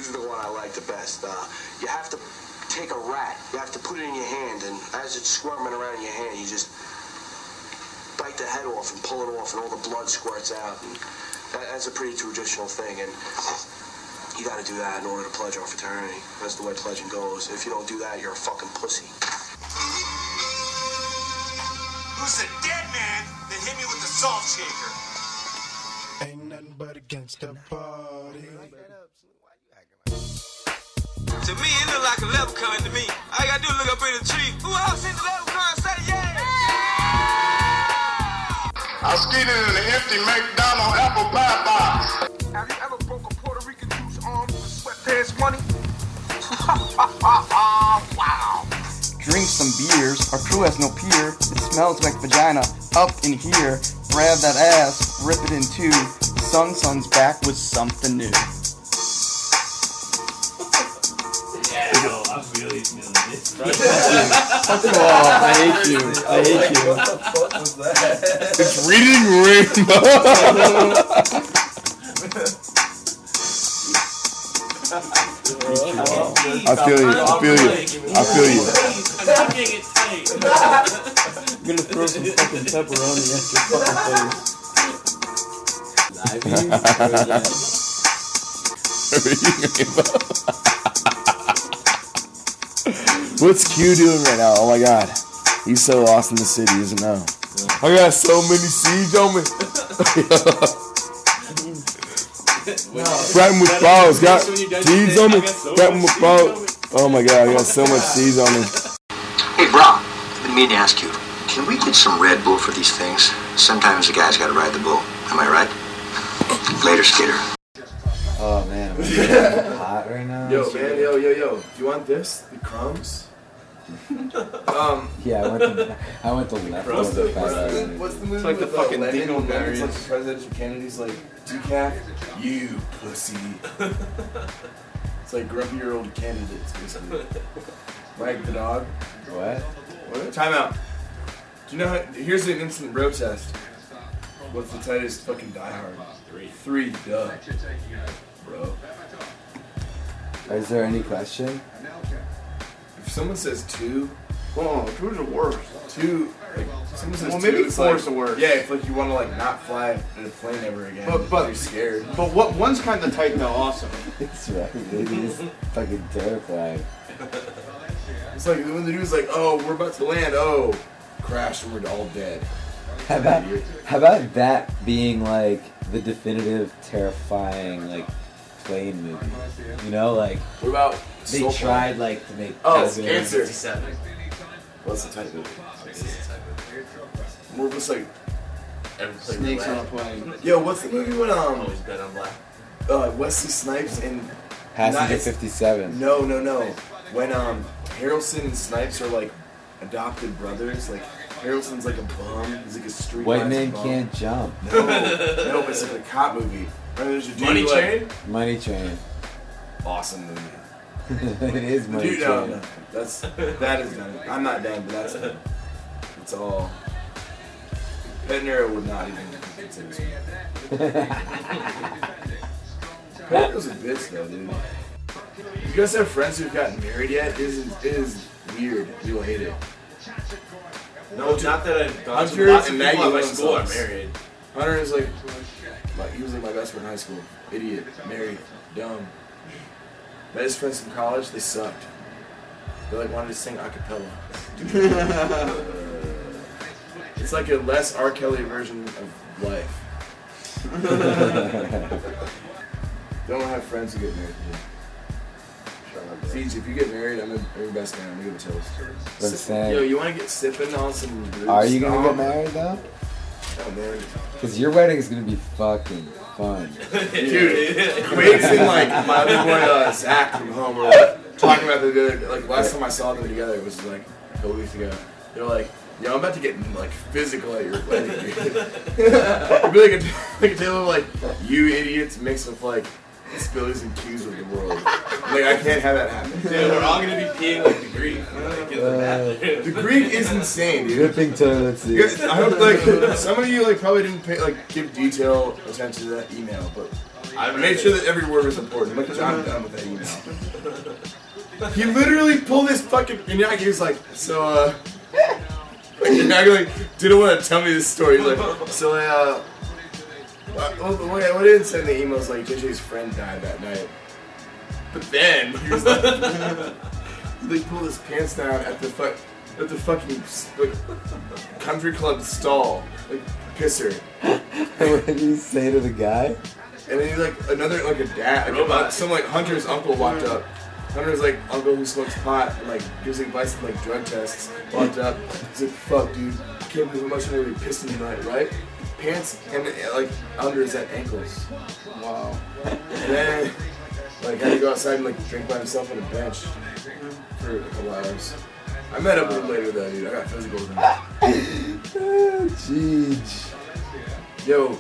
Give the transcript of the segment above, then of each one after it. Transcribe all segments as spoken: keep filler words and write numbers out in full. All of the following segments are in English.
This is the one I like the best. Uh, you have to take a rat, you have to put it in your hand, and as it's squirming around in your hand, you just bite the head off and pull it off, and all the blood squirts out. And that, that's a pretty traditional thing, and you got to do that in order to pledge our fraternity. That's the way pledging goes. If you don't do that, you're a fucking pussy. Who's the dead man that hit me with the salt shaker? Ain't nothing but against the party. To me, it look like a leprechaun to me. All you gotta do is look up in the tree. Who else in the leprechaun say yeah? I skeeted in an empty McDonald's apple pie box. Have you ever broke a Puerto Rican dude's arm with sweatpants money? Wow. Drink some beers, our crew has no peer. It smells like vagina up in here. Grab that ass, rip it in two. Sun Sun's back with something new. Yeah, no, I'm really feeling this. Oh, I hate you. I hate you. What the fuck was that? It's Reading Rainbow. I feel you. I feel you. I feel you. I'm getting it tight. I'm gonna throw some fucking pepperoni at your fucking face. What's Q doing right now? Oh my god. He's so lost in the city, isn't he? I got so many seeds on me. Fratting with balls. Got seeds on me. Fratting with balls. Oh my god, I got so much seeds on me. Hey, bro, I've been meaning to ask you, can we get some Red Bull for these things? Sometimes the guy's got to ride the bull. Am I right? Later, skater. Oh man, I'm hot right now. Yo, man, yo, yo, yo. Do you want this? The crumbs? um. Yeah, I went to I went to left. What's the, over what's fast the, food. what's the movie It's like the with, fucking uh, Lennon, Dingo Lennon's Berries. like the presidential Kennedy's like, decaf, you pussy. It's like grumpy old candidates, basically. Mike the dog. What? What? Time out. Do you know how, here's an instant bro test. What's the tightest fucking Die Hard? Three. Three, duh. Bro. Is there any question? If someone says two, Oh, two's the worst. two, like, someone says Well, two, maybe it's four's like, the worst. Yeah, if like you want to like not fly in a plane ever again, But- but- you're scared. But what one's kind of tight though, also. It's right. It is fucking terrifying. It's like when the dude's like, "Oh, we're about to land." Oh, crash and we're all dead. How about how about that being like the definitive terrifying like plane movie? You know, like What about they Soul tried like to make Oh, Top Gun. Answer. fifty-seven. What's the type movie? More just like, Snakes on a plane. yo, what's the movie when um Always bet on black. uh, Wesley Snipes and Passenger Nice. fifty-seven. no no no when um Harrelson and Snipes are like adopted brothers. Like Harrelson's like a bum. He's like a street. White life man bum. can't jump. No, no, but it's like a cop movie. Right, there's a dude Money like, Train? Money Train. Awesome movie. It is The Money dude, no, Train. no, that's that is done. I'm not done, but that's done. It's all. Pet Nero would not even consider this. Pet Nero's a bitch though, dude. You guys have friends who've gotten married yet? It is, it is weird. You'll hate it. No, not that I've gone I'm to. curious Lots of if people Maggie at my Lynn school are sucks. married. Hunter is like, like, he was like my best friend in high school. Idiot, married, dumb. Met his friends from college, they sucked. They like wanted to sing a cappella. It's like a less R. Kelly version of life. Don't have friends who get married. See, if you get married, I'm, a, I'm your best man. I'm gonna give a toast. Let's say. Yo, you want to get sipping on some roots? Are you gonna Oh, get married though? Oh, man. Because your wedding is gonna be fucking fun. Dude, Quake's and like my other boy uh, Zach from home were like, talking about the other, like last time I saw them together it was like a couple weeks ago. They're like, yo, I'm about to get like physical at your wedding. It'd be like a, like a tale of like you idiots mixed with like Spillies and Q's of the world. Like I can't have that happen. Dude, we're all gonna be peeing like the Greek. Like, in the bathroom. The Greek is insane, dude. Dripping toilet You seat. guys- I hope like some of you like probably didn't pay like give detailed attention to that email, but I made sure that every word was important. I'm like, John, I'm done with that email. He literally pulled his fucking. Inaki he was like, so, uh. Like, Inaki like, didn't want to tell me this story. He's like, so, uh. Well, what I didn't send the emails like J J's friend died that night. But then, he was like. he like pulled his pants down at the fuck. At the fucking like, country club stall, like pisser. What did he say to the guy? And then he like another like a dad, like a, some like Hunter's uncle walked up. Hunter's like uncle who smokes pot and like gives advice on like drug tests. Walked up, he's like, "Fuck, dude, I can't believe how much I really pissed in tonight, right? Pants and like under his at ankles. Wow. And then like had to go outside and like drink by himself on a bench for a couple hours." I met up with him later though, dude. I got physical with him. Oh, jeez. Yo.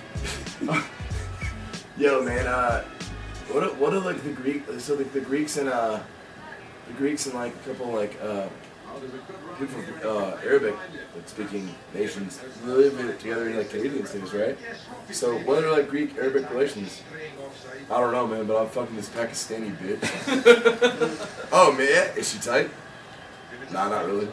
Yo, man, uh, what are, what are like the Greek, so like the Greeks and, uh, the Greeks and like a couple like, uh, people from, uh, Arabic speaking nations live together in like Canadian cities, right? So what are like Greek Arabic relations? I don't know, man, but I'm fucking this Pakistani bitch. Oh, man, is she tight? Nah, not really.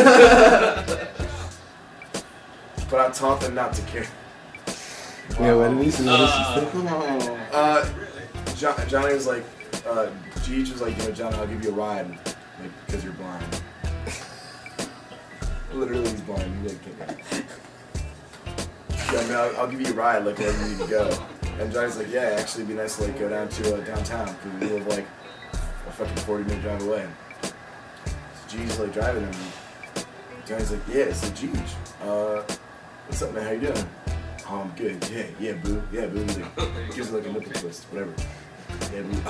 But I taught them not to care. Yeah, what did he say? Uh, John, Johnny was like, uh, Jeej was like, you know, Johnny, I'll give you a ride, like, because you're blind. Literally, he's blind. He like, can't go. Yeah, I mean, I'll, I'll give you a ride, like, wherever you need to go. And Johnny's like, yeah, actually, it'd be nice to like go down to uh, downtown because we live like a fucking forty minute drive away. G's like driving him. Johnny's like, yeah, it's like, Jeej. Uh, what's up, man? How you doing? Oh, I'm good. Yeah, yeah, boo. Yeah, boo. He's like, gives me like a nipple twist, whatever. Yeah, boo.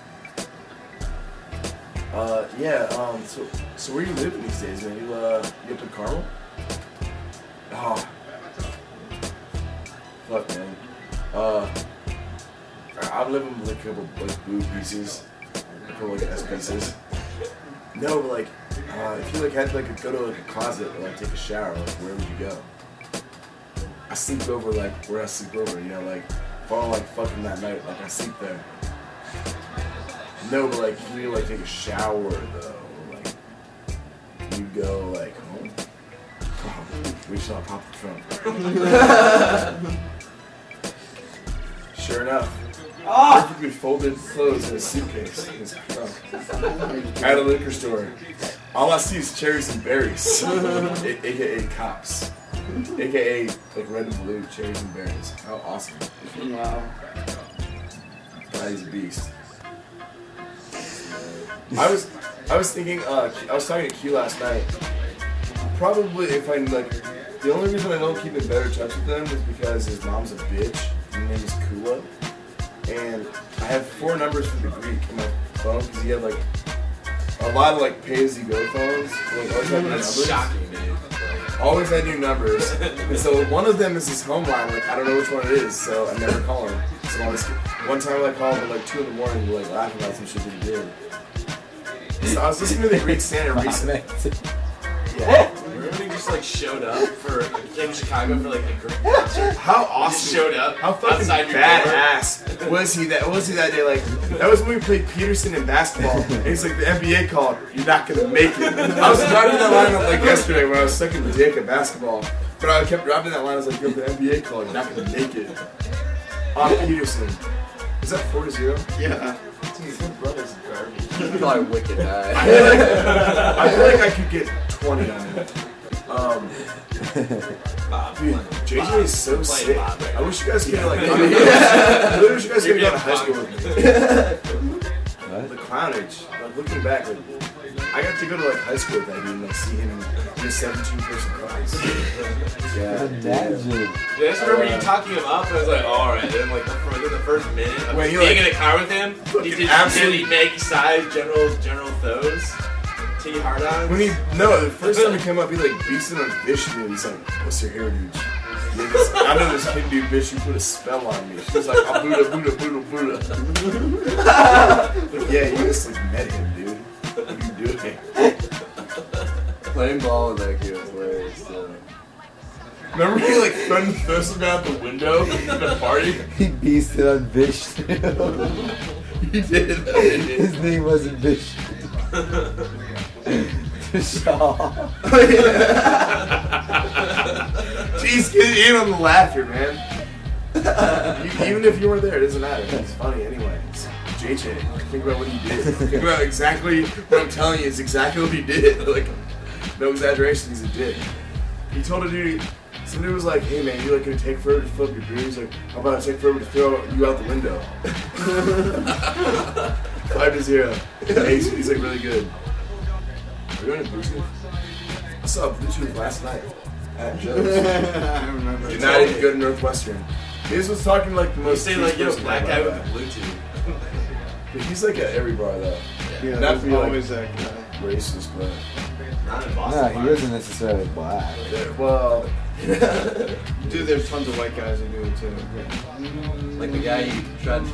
Uh, yeah. Um, so, so where you living these days, man? You uh, you up in Carmel? Oh, fuck, man. Uh, I'm living with like a couple like boo pieces, a couple like S pieces. No, but like, uh, if you like had to like go to like a closet or like take a shower, like where would you go? I sleep over like where I sleep over, you know, like if I don't like fucking that night, like I sleep there. No, but like if you like take a shower though, like you go like home. Oh, we shall pop the trunk. Sure enough. Oh! Perfectly folded clothes in a suitcase in his trunk. At a liquor store. All I see is cherries and berries. A- AKA cops. A K A like red and blue cherries and berries. How awesome. Wow. God, he's a beast. I was I was thinking, uh, I was talking to Q last night. Probably if I like, the only reason I don't keep in better touch with him is because his mom's a bitch. Her name is Kula. And I have four numbers for the Greek in my phone because he had like a lot of like pay-as-you-go phones. Like, always had new That's numbers. shocking, dude. Always had new numbers. And so one of them is his home line. Like I don't know which one it is, so I never call him. So I was, one time I called him at like two in the morning, we were like laughing about some shit that he did. So I was listening to the Greek Standard recently. Yeah. Remember he just like showed up for like, came to Chicago for like a Greek concert. How He just awesome! showed up. How fucking outside your badass was he that was he that day? Like that was when we played Peterson in basketball. And he's like the N B A called, "You're not gonna make it." I was driving that line up like yesterday when I was sucking dick at basketball, but I kept driving that line. I was like, "Yo, the N B A called, you're not gonna make it." On Peterson, is that four to zero? Yeah. Dude, my brother's garbage. He's probably wicked high. I feel like I feel like I could get twenty on it. Um, dude, J J is so sick. I wish you guys could have like. I mean, I really wish you guys could have gone to high school with me. What? The clownage. Like looking back, like I got to go to like high school with that dude and like see him in a seventeen person class. Yeah. Imagine. Dude, I just remember you talking him up, and I was like, oh, alright. Then, like, for within the first minute of Wait, being you, like, in a car with him, he did absolutely- really make size General General Thos. T hard on. When he no, the first time he came up, he like beasted on Vish and he's like, "What's your heritage?" Yeah, this, I know this Hindu bitch who put a spell on me. She was like, "I'm Buddha, Buddha, Buddha, Buddha." Like, yeah, you just like met him, dude. What are you doing? Playing ball with that kid was hilarious. So. Remember he like threatened to throw something out the window at the party? He beasted on Vishnu. He did. His name wasn't Vishnu. Vishal. Jeez, get in on the laughter, man. You, even if you weren't there, it doesn't matter. It's funny anyway. It's J J. Think about what he did. Think about exactly what I'm telling you is exactly what he did. Like, no exaggeration, he's a dick. He told a dude, some dude was like, hey man, you like gonna take forever to fill up your beer? He's like, how about I take forever to throw you out the window? Five to zero. He's, he's like really good. Are you going to Bluetooth? I saw Bluetooth last night at Joe's. I remember. United to go to Northwestern. His was talking like the You most. say like, yo, peaceful black bar guy I've with had. the Bluetooth. But he's like at every bar though. Yeah, Not to be like always that guy. racist, but Not in Boston. No, he wasn't necessarily black. yeah, well, Dude, there's tons of white guys who do it too. Like the guy you tried to.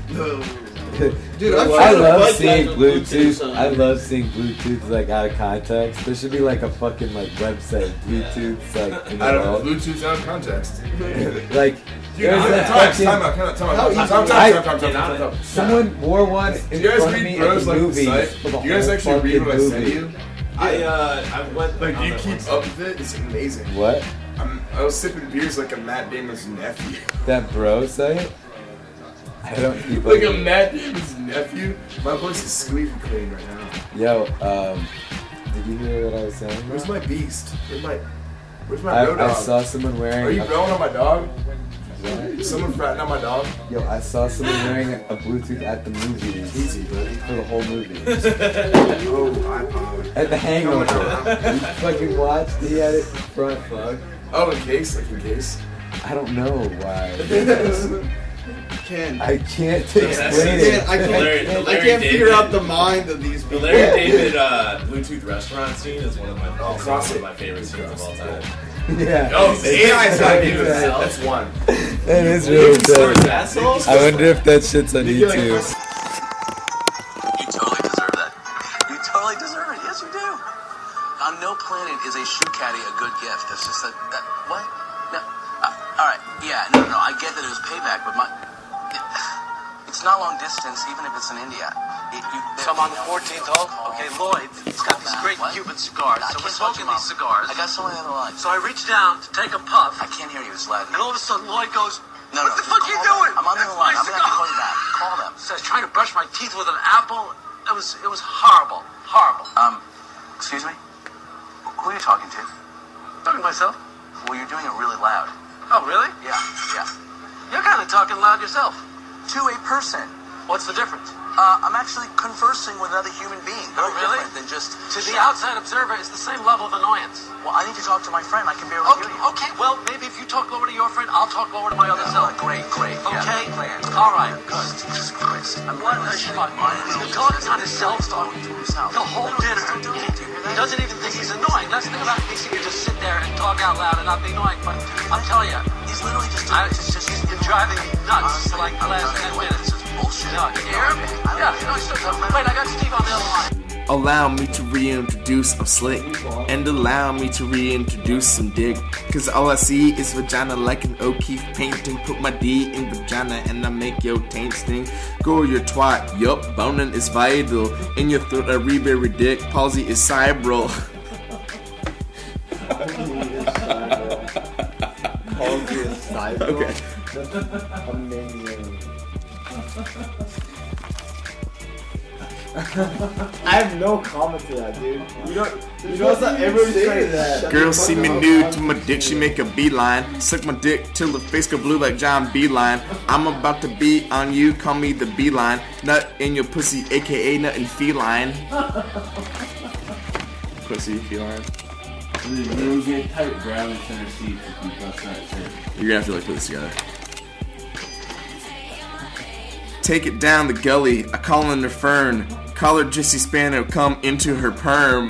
Dude, I I'm love black seeing guys on Bluetooth. Bluetooth, I love seeing Bluetooth like out of context. There should be like a fucking like website Bluetooth's like in the I don't know. world. Bluetooth's out of context. Like Dude, there's time, that time, fucking time out, time out, time out, How time out, easy- time out, I- time out, time out, time out, time out. someone wore one in Do you guys front of read me at bros the like the movies site? for the Do you guys whole actually read fucking what I send movie. you? I uh, I went. Like, on do you that keep once. up with it? It's amazing. What? I'm, I was sipping beers like a Matt Damon's nephew. That bro site? I don't keep Like up a Matt Damon's nephew? My voice is squeaky clean right now. Yo, um, did you hear what I was saying? Where's my beast? Where's my, where's my I, bro dog? I saw someone wearing. Are you a- blowing on my dog? Is someone fratting on my dog? Yo, I saw someone wearing a, a Bluetooth at the movies. Easy, buddy. For the whole movie. Oh, iPod. At the Hangover. You fucking watched? He had it front. Fuck. Oh, in case, like in case. I don't know why. Can't. I can't I explain can't, it. I can't, Larry- I Larry can't figure David. out the mind of these The people. Larry David uh, Bluetooth restaurant scene is one of my Oh, one cross of it. my favorite scenes of all time. Yeah. Oh, A I's gotta give Exactly. himself. That's one. That is really good. Assholes? I wonder if that shit's on You like- YouTube. You totally deserve that. You totally deserve it. Yes, you do. On no planet is a shoe caddy a good gift. It's just that, that what? No. Uh, all right. Yeah. No, no, no. I get that it was payback, but my it, it's not long distance, even if it's in India. It, you, So I'm on the fourteenth hole. Okay, Lloyd, he's got these great What? Cuban cigars. I So we're can't talk to smoking you, these Mom. cigars. I got someone on the line. So I reach down to take a puff, I can't hear you. It's loud. and all of a sudden Lloyd goes, No, "What no. the fuck are you call doing?" them. I'm on the That's line. my I'm gonna have to cigar. call you back. Call them. So I was trying to brush my teeth with an apple. It was it was horrible, horrible. Um, excuse me? Who are you talking to? Talking to myself. Well, you're doing it really loud. Oh, really? Yeah, yeah. You're kind of talking loud yourself. To a person. What's the difference? Uh, I'm actually conversing with another human being. Oh, Very really? different than just... To the outside observer, it's the same level of annoyance. Well, I need to talk to my friend. I can barely Okay, hear you. okay. Well, maybe if you talk lower to your friend, I'll talk lower to my other Oh, self. great, great. Okay. Yeah, plan. All right. Good. Jesus Christ. I'm What a schmuck. He's talking on his cell phone the whole dinner. He doesn't even think he's annoying. That's the thing about me. He can just sit there and talk out loud and not be annoying. But I'm telling you, He's literally just... I, it's just he's been driving me nuts for like the last ten minutes. Bullshit. No, you hear him? Yeah, you know, he's still talking. Wait, I got Steve on the other line. Allow me to reintroduce, I'm slick. And allow me to reintroduce some dick. Cause all I see is vagina like an O'Keefe painting. Put my D in vagina and I make your taint sting. Go your twat, yup, boning is vital. In your throat, a reberry dick, palsy is cybral. Okay. Amazing. I have no comment to that, dude. You know, you know what's that? Everyone's trying to that. Girl see me nude to my dick, she make a beeline. Suck my dick till the face go blue like John Beeline. I'm about to be on you, call me the beeline. Nut in your pussy, aka nut in feline. Pussy, feline. You're gonna type grab in center seat if you press that shit. You're gonna have to like put this together. Take it down the gully, I call in her fern. Call her Jissy Spano, come into her perm.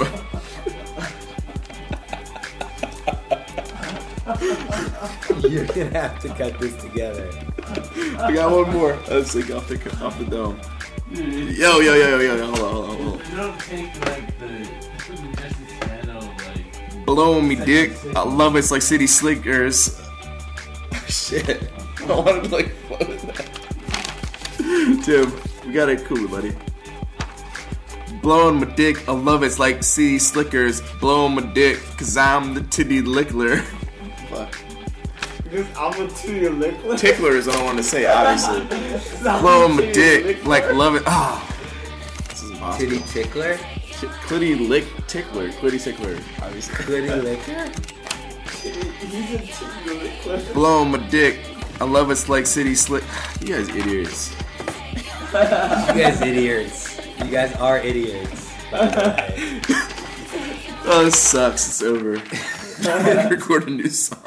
You're gonna have to cut this together. I got one more. Let's take off the off the dome. Yo, yo, yo, yo, yo, hold on, hold on, hold on. You don't take like the, the Jesse Spano like blowing me dick. I love it's like City Slickers. Shit. I wanted to like flow with that. Tim, we got it cool, buddy. Blowing my dick, I love it's like City Slickers. Blowing my dick, cause I'm the titty lickler. Fuck. I'm a titty lickler? Tickler is all I want to say, obviously. Blowing my dick, like love it. Oh. This is impossible. Titty tickler? Clitty lick tickler. Clitty tickler, obviously. Clitty licker? He's a titty lickler. Blowing my dick. I love it's like City Slick. You guys idiots. You guys idiots. You guys are idiots. Oh, this sucks. It's over. I need to record a new song.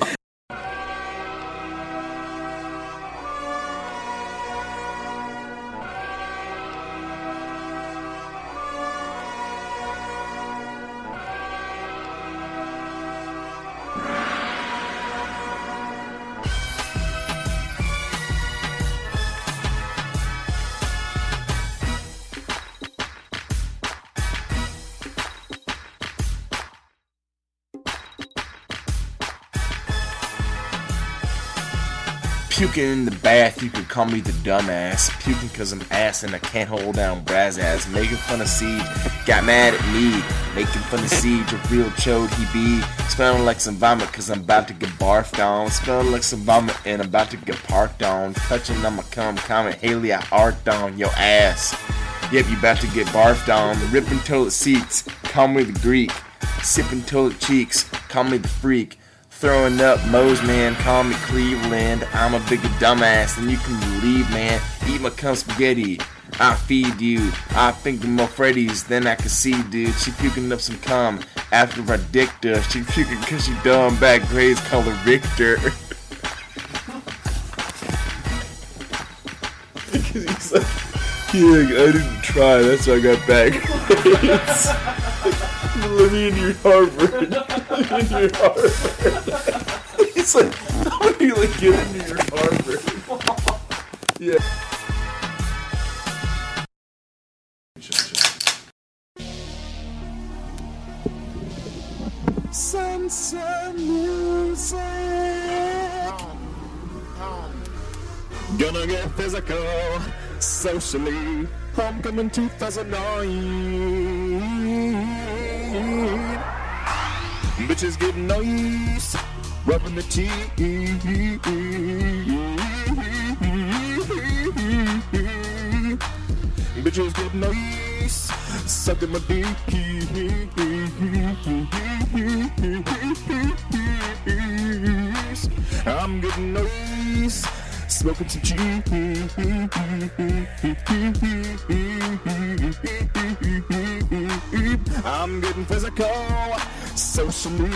Puking in the bath, you could call me the dumbass. Puking cause I'm ass and I can't hold down Braz ass. Making fun of Siege, got mad at me. Making fun of Siege, a real chode he be. Smelling like some vomit cause I'm about to get barfed on. Smelling like some vomit and I'm about to get parked on. Touching on my cum, comment Haley, I arced on your ass. Yep, you about to get barfed on. Ripping toilet seats, call me the Greek. Sipping toilet cheeks, call me the freak. Throwing up Moe's, man, call me Cleveland. I'm a bigger dumbass than you can believe, man. Eat my cum spaghetti, I feed you. I think more Freddy's than I can see, dude. She puking up some cum after I dicked her. She puking cause she done back grades, call her Victor. Because he's like, yeah, I didn't try, that's why I got back grades. Let me in your Harvard. Let me in your Harvard. He's like, how do you like get into your Harvard? Yeah. Sunset music. Gonna get physical, socially. Homecoming two thousand nine. Bitches get nice, rubbing the teeth. Bitches get nice, sucking my dick. I'm getting nice, smoking some cheese. I'm getting physical, socially.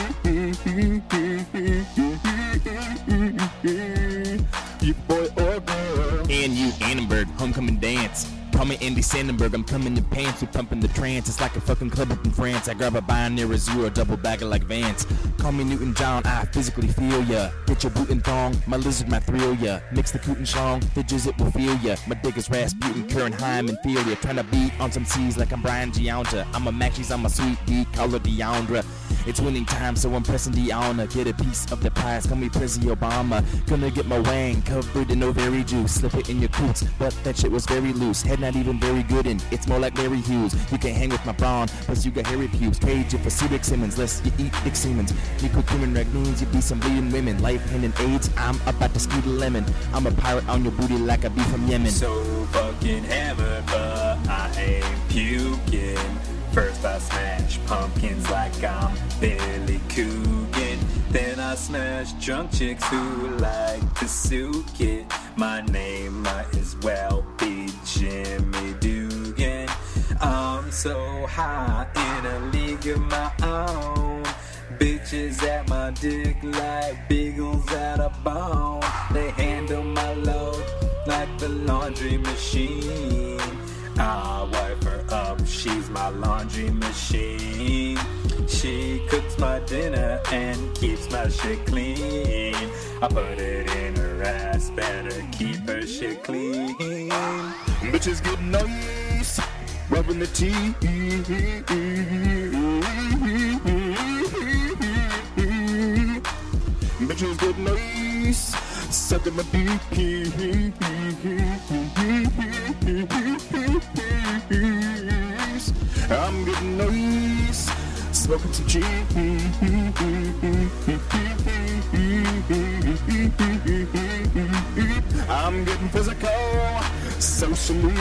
You boy or girl. And you, Annenberg, homecoming dance. Call me Andy Sandenberg, I'm coming in pants, we pumping the trance. It's like a fucking club up in France. I grab a binary zero, double bagger like Vance. Call me Newton John, I physically feel ya. Get your boot and thong, my lizard might thrill ya. Mix the coot and schlong, the jizzit will feel ya. My dick is Rasputin, Karen Heim, and feel ya. Trying to beat on some C's like I'm Brian Giunta. I'm a Maxie's, I'm a sweet D, color Deandra. It's winning time, so I'm pressing the honor. Get a piece of the prize, call me President Obama. Gonna get my wang covered in ovary juice. Slip it in your coots, but that shit was very loose. Head not even very good, and it's more like Mary Hughes. You can't hang with my brawn, plus you got hairy pubes. Trade you for C. Rick Simmons, less you eat Dick Siemens. You cook human rag means you be some bleeding women. Life, hand, and AIDS, I'm about to scoot a lemon. I'm a pirate on your booty like I be from Yemen. So fucking hammered, but I ain't puking. First I smash pumpkins like I'm Billy Coogan. Then I smash drunk chicks who like to soak it. My name might as well be Jimmy Dugan. I'm so high in a league of my own. Bitches at my dick like beagles at a bone. They handle my load like the laundry machine. I wipe her up, she's my laundry machine. She cooks my dinner and keeps my shit clean. I put it in her ass, better keep her shit clean. Bitches get nice, rubbing the teeth. Bitches get nice, sucking my D P. I'm getting nice, smoking some cheese. I'm getting physical, socially.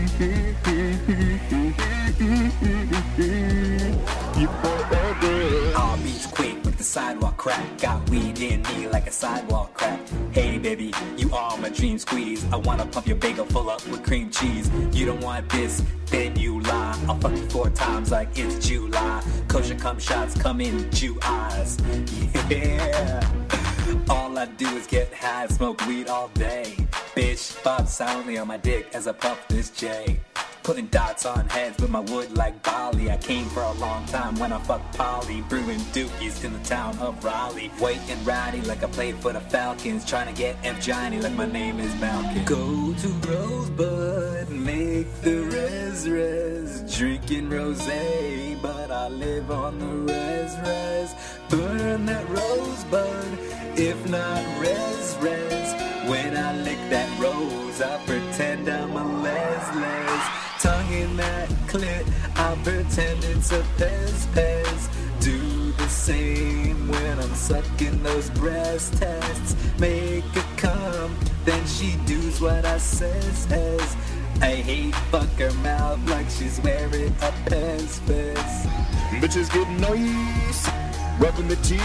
You boy, all beats quick with the sidewalk crack. Got weed in me like a sidewalk crack. Hey baby, you are my dream squeeze. I wanna pump your bagel full up with cream cheese. You don't want this, then you lie. I'll fuck you four times like it's July. Kosher cum shots come in Jew eyes. Yeah. All I do is get high, smoke weed all day. Bitch, bob soundly on my dick as I puff this J. Putting dots on heads with my wood like Bali. I came for a long time when I fucked Polly. Brewing dookies in the town of Raleigh. White and ratty like I played for the Falcons. Trying to get F Johnny like my name is Malkin. Go to Rosebud, make the res res. Drinking rosé, but I live on the res res. Burn that rosebud, if not res res. When I lick that rose, I pretend I'm a les les. Tongue in that clit, I pretend it's a pez pez. Do the same when I'm sucking those breast tests. Make her come, then she does what I says says. I hate fuck her mouth like she's wearing a pez pez. bitches get nice, rubbing the teeth.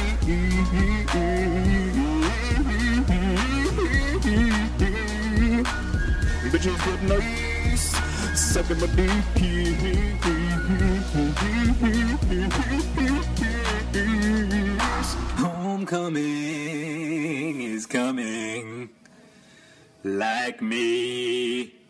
Bitches get nice, sucking my D P. Homecoming is coming, like me.